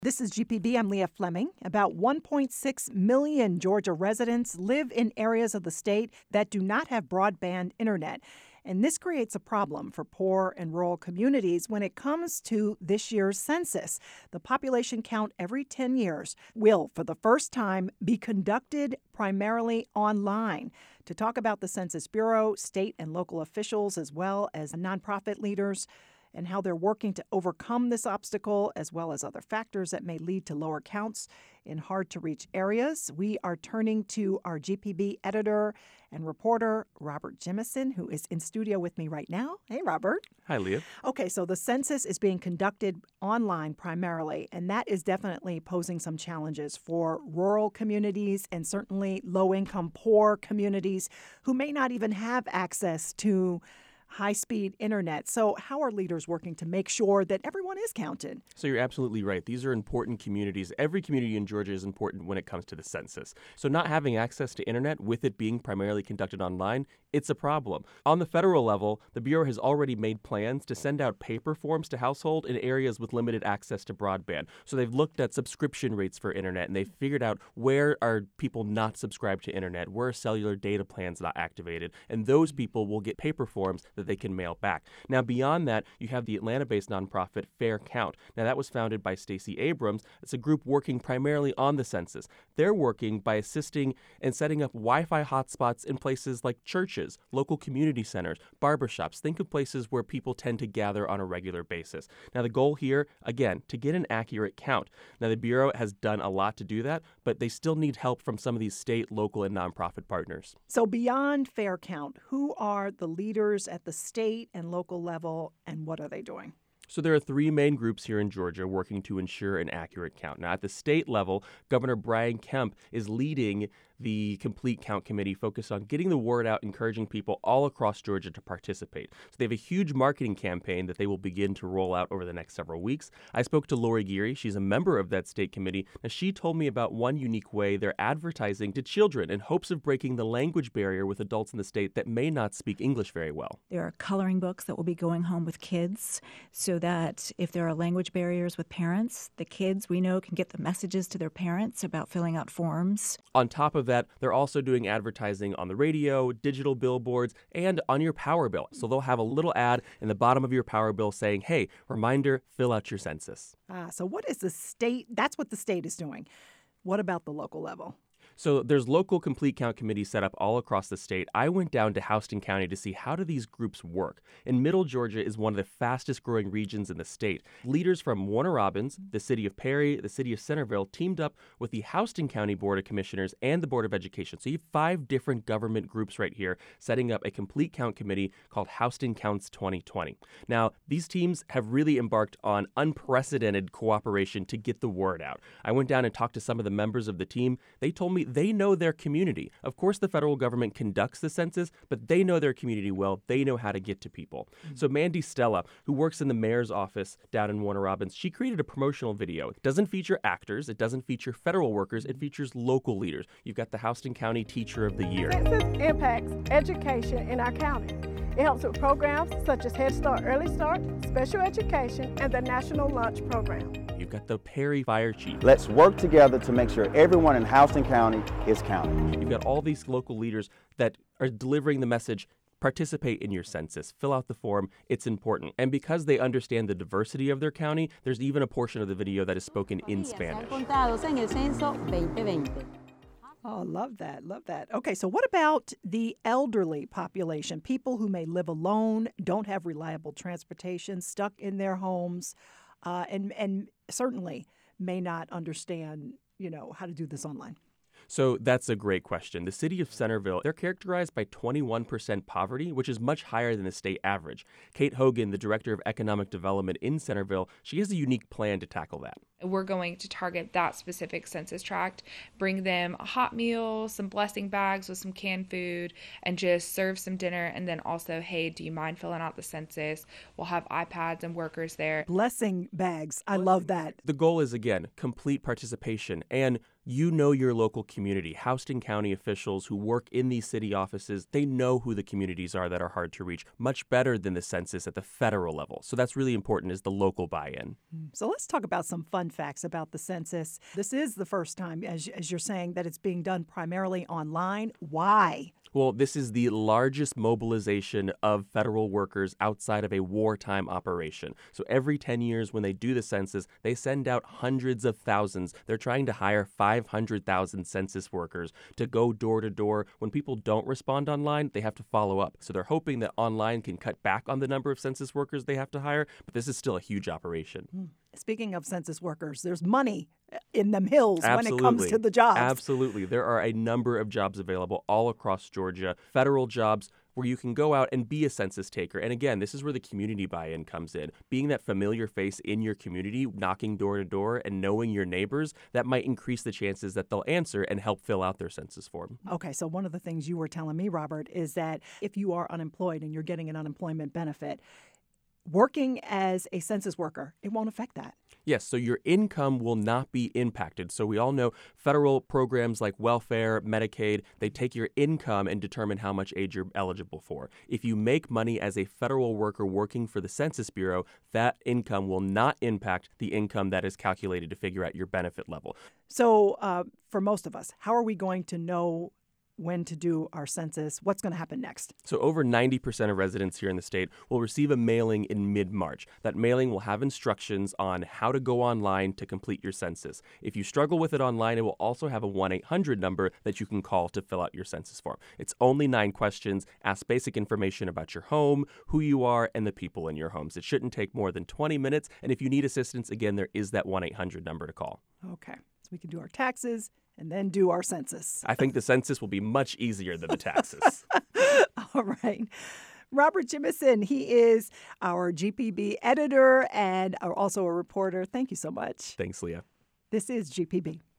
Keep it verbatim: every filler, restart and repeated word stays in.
This is G P B. I'm Leah Fleming. About one point six million Georgia residents live in areas of the state that do not have broadband internet. And this creates a problem for poor and rural communities when it comes to this year's census. The population count every ten years will, for the first time, be conducted primarily online. To talk about the Census Bureau, state and local officials, as well as nonprofit leaders, and how they're working to overcome this obstacle, as well as other factors that may lead to lower counts in hard-to-reach areas. We are turning to our G P B editor and reporter, Robert Jemison, who is in studio with me right now. Hey, Robert. Hi, Leah. Okay, so the census is being conducted online primarily, and that is definitely posing some challenges for rural communities and certainly low-income, poor communities who may not even have access to high-speed internet. So how are leaders working to make sure that everyone is counted? So you're absolutely right. These are important communities. Every community in Georgia is important when it comes to the census. So not having access to internet, with it being primarily conducted online, it's a problem. On the federal level, the Bureau has already made plans to send out paper forms to households in areas with limited access to broadband. So they've looked at subscription rates for internet, and they've figured out where are people not subscribed to internet, where are cellular data plans not activated, and those people will get paper forms that they can mail back. Now, beyond that, you have the Atlanta-based nonprofit Fair Count. Now, that was founded by Stacey Abrams. It's a group working primarily on the census. They're working by assisting and setting up Wi-Fi hotspots in places like churches, local community centers, barbershops. Think of places where people tend to gather on a regular basis. Now, the goal here, again, to get an accurate count. Now, the Bureau has done a lot to do that, but they still need help from some of these state, local, and nonprofit partners. So beyond Fair Count, who are the leaders at the state and local level, and what are they doing? So there are three main groups here in Georgia working to ensure an accurate count. Now, at the state level, Governor Brian Kemp is leading the Complete Count Committee focused on getting the word out, encouraging people all across Georgia to participate. So they have a huge marketing campaign that they will begin to roll out over the next several weeks. I spoke to Lori Geary. She's a member of that state committee. Now, she told me about one unique way they're advertising to children in hopes of breaking the language barrier with adults in the state that may not speak English very well. There are coloring books that will be going home with kids so that if there are language barriers with parents, the kids, we know, can get the messages to their parents about filling out forms. On top of that, they're also doing advertising on the radio, digital billboards, and on your power bill. So they'll have a little ad in the bottom of your power bill saying, hey, reminder, fill out your census. Ah, so what is the state? That's what the state is doing. What about the local level? So there's local Complete Count committees set up all across the state. I went down to Houston County to see how do these groups work. And Middle Georgia is one of the fastest growing regions in the state. Leaders from Warner Robins, the city of Perry, the city of Centerville teamed up with the Houston County Board of Commissioners and the Board of Education. So you have five different government groups right here setting up a Complete Count committee called Houston Counts twenty twenty. Now, these teams have really embarked on unprecedented cooperation to get the word out. I went down and talked to some of the members of the team. They told me they know their community. Of course, the federal government conducts the census, but they know their community well. They know how to get to people. Mm-hmm. So Mandy Stella, who works in the mayor's office down in Warner Robins, she created a promotional video. It doesn't feature actors. It doesn't feature federal workers. It features local leaders. You've got the Houston County Teacher of the Year. Census impacts education in our county. It helps with programs such as Head Start Early Start, special education, and the National Lunch Program. You've got the Perry Fire Chief. Let's work together to make sure everyone in Houston County is counted. You've got all these local leaders that are delivering the message, participate in your census, fill out the form, it's important. And because they understand the diversity of their county, there's even a portion of the video that is spoken in Spanish. Oh, love that. Love that. Okay, so what about the elderly population? People who may live alone, don't have reliable transportation, stuck in their homes, uh, and, and certainly may not understand, you know, how to do this online. So that's a great question. The city of Centerville, they're characterized by twenty-one percent poverty, which is much higher than the state average. Kate Hogan, the director of economic development in Centerville, she has a unique plan to tackle that. We're going to target that specific census tract, bring them a hot meal, some blessing bags with some canned food, and just serve some dinner. And then also, hey, do you mind filling out the census? We'll have iPads and workers there. Blessing bags. I love that. The goal is, again, complete participation and You know your local community. Houston County officials who work in these city offices, they know who the communities are that are hard to reach much better than the census at the federal level. So that's really important, is the local buy-in. So let's talk about some fun facts about the census. This is the first time, as, as you're saying, that it's being done primarily online. Why? Well, this is the largest mobilization of federal workers outside of a wartime operation. So every ten years when they do the census, they send out hundreds of thousands. They're trying to hire five hundred thousand census workers to go door to door. When people don't respond online, they have to follow up. So they're hoping that online can cut back on the number of census workers they have to hire, but this is still a huge operation. Hmm. Speaking of census workers, there's money in them hills Absolutely. when it comes to the jobs. Absolutely. There are a number of jobs available all across Georgia, federal jobs where you can go out and be a census taker. And again, this is where the community buy-in comes in. Being that familiar face in your community, knocking door to door and knowing your neighbors, that might increase the chances that they'll answer and help fill out their census form. Okay, so one of the things you were telling me, Robert, is that if you are unemployed and you're getting an unemployment benefit, working as a census worker, it won't affect that. Yes, so your income will not be impacted. So we all know federal programs like welfare, Medicaid, they take your income and determine how much aid you're eligible for. If you make money as a federal worker working for the Census Bureau, that income will not impact the income that is calculated to figure out your benefit level. So uh, for most of us, how are we going to know when to do our census? What's going to happen next? So over ninety percent of residents here in the state will receive a mailing in mid-March. That mailing will have instructions on how to go online to complete your census. If you struggle with it online, it will also have a one eight hundred number that you can call to fill out your census form. It's only nine questions, ask basic information about your home, who you are, and the people in your homes. It shouldn't take more than twenty minutes, and if you need assistance, again, there is that one eight hundred number to call. Okay, so we can do our taxes and then do our census. I think the census will be much easier than the taxes. All right. Robert Jimison, he is our G P B editor and also a reporter. Thank you so much. Thanks, Leah. This is G P B.